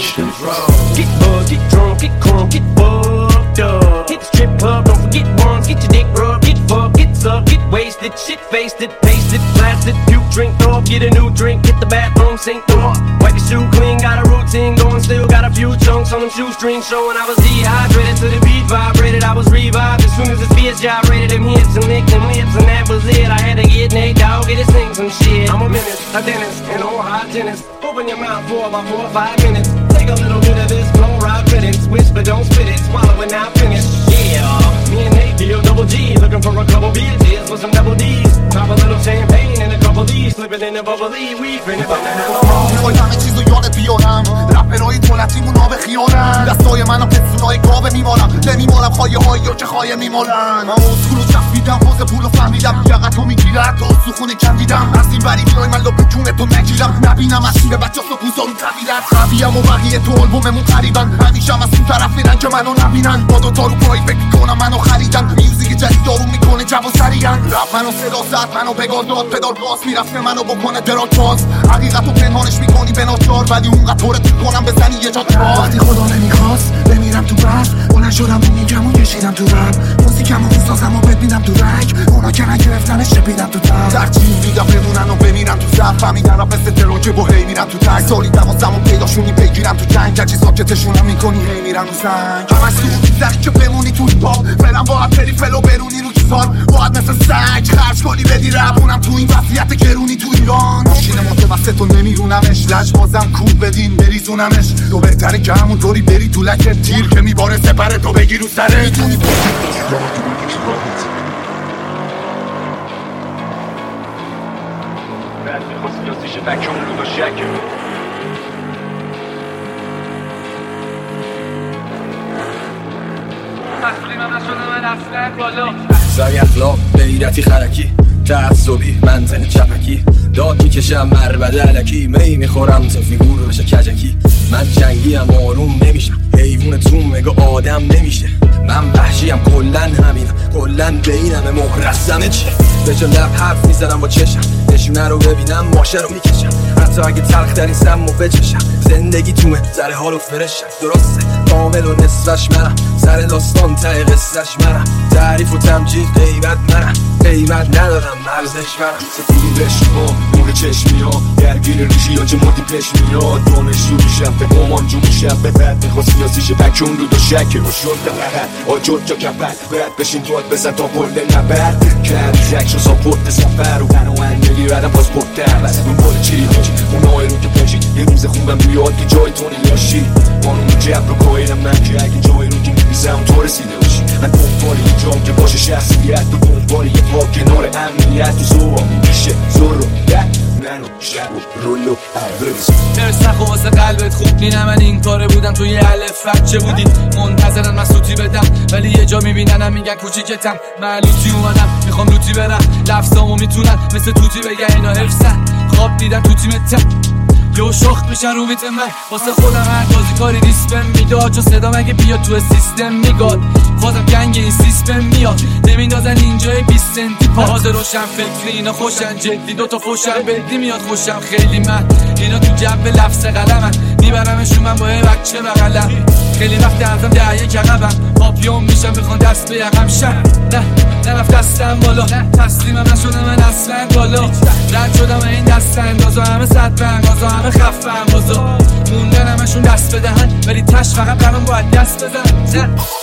bitch. Get buzzed, get drunk, get crunk, get fucked up. Hit the strip club, don't forget ones. Get your dick rubbed, get fucked, get sucked, get wasted, shit faced it, pasted, blasted, puke, drink up, get a new drink, hit the bathroom, sink through. Wipe your shoe clean, got a routine going, still got a few chunks on them shoestrings showing. I was dehydrated to the beat vibrated, I was revived as soon as this bitch gyrated. Them hips and licked them lips and that was it. I had to get naked, dog, get to sing some shit. I'm a menace, a dentist, and all hot tennis. Open your mouth for about 4 or 5 minutes. Take a little bit of this fluoride credits. Whisper, don't spit it, swallow it, now finish. Yeah, me and Nate deal double G, looking for a couple beers with some double D's. Pop a little champagne and a couple D's, slip it in the bubbly. We finna find the hell. میخوای همه چیزو یادت بیارم، رپرهای دولتیمون ها به خیانم، دستای منو پستونای گاوه میمالم، نمیمالم خواهی هایی یا که خواهی میمالم. من اسکولو چفیدم، باز پولو فهمیدم، یقتو میگیرد تا سخونه کندیدم. از این بری بیای من لب جونتو نگیرم، نبینم از به بچه ها بوزا رو تبیرد. خبیم و بقیه تو آلبوممون قریبن، همیشه هم از اون طرف میرن که منو نبینن. با دوتا رو پایی فکر کنم منو خریدن، میوزیک جدید دارو میکنه جو سریعن. رپ منو صدا زد، منو بگار داد، پدال باز میرفت منو بکنه دراک باز. حقیقتو پنهانش میکنی به ناچار، ولی اونقدر طورت میکنم بزنی یه جا باز. وقتی خدا نمیخواست بمیرم تو بس، بلند شدم میگم و کشیدم تو رپ. موزیکمو میسازم و ببینم تو رنگ، اونا که نگرفتنش چپیدم تو تر. ترجیح میدم بمونن و بمیرن تو زف، فهمیدن رپ مثل ترانکه با هی میرن تو تک. سالی دوازدهم پیداشونی بگیرم تو جنگ، هرچی ساکتشونم میکنی هی میرن رو سنگ. همش سوزی که بمونی تو پاپ، فعلا باید بری فلو برونی رو کیسار. باید مثل سگ خرج کنی بدی رپونم تو این وضعیت گرونی تو ایران. ماشین متوسط و نمیرونمش، لج بازم کوب بدین بریزونمش. تو بهتره که همونطوری بری تو لکه تیر که میباره سپره تو بگی رو سره. میتونی سعی اخلاق غیرتی خرکی تعصبی منطق چپکی داد میکشم مربده علکی می میخورم تا فیگور بشه کجکی. من جنگیم آروم نمیشم حیوون تو مگه آدم نمیشه. من وحشیم کلن همینم کلن بینم مهرسمه چه به جا لب حرف میزنم با چشم نشونه رو ببینم ماشه رو میکشم. حتی اگه تلخ ترین سم رو بچشم زندگی تومه سر حال و فرشم. درسته کامل و نصفش منم سر داستان ته قصهش منم. تعریف و تمجید غیبت منم قیمت ندارم مرزش منم. سفیدی بشما نور چشمی ها درگیر ریشی ها چه مردی پیش میاد. دانشجو میشم به مامانجو میشم به بعد میخواست سیاسیش بکون رو دو شکه و شد دقیقه آجود جا کپر باید بشین توات بزن تا پل نبرد کرد زکش و ساپورت سفر و بناهن نگیردم پاسپورت در اون بال چی هاچی اونای رو که پشید یه روز خوبم بیاد که جای تو نیاشی. قانون جبر رو کایدم من که اگه جای رو که میبیزم تو رسیده باشی. من دنبال یه جام که باشه شخصیت و دنبال یه پا کنار امنیت و زوام میشه زور رو منو شب و رولو عرض درسخ و واسه قلبت خوب بینم. من این کاره بودم توی الف بچه بودی منتظرن من سوتی بدم ولی یه جا میبیننم میگن کوچیکتم. من لوتی اومدم میخوام لوتی برم لفظامو میتونن مثل توتی بگن اینا حفظن. خواب دیدن تو تیمتم یو شخت میشن رو میتم. من واسه خودم هر بازی کاری ریسپم میداد چون صدا مگه بیاد تو سیستم میگاد. خودم گنگ این سیستم میاد نمیندازن اینجای 20 سنتی پاز روشن فکری اینا خوشن جدی دوتا فوشن بدی میاد خوشم خیلی. من اینا تو جنب لفظ قلمن میبرمشون من با یه بچه بغلم. خیلی وقت ازم دعیه کقبم پاپیون میشم میخوان دست به یقم شن. نه نرفت دستم بالا تسلیمم نشدم من اصلا بالا. رد شدم این دست اندازا همه صد بنگازا همه خفم بازا موندن همشون دست بدهن ولی تش فقط قرم باید دست بزن.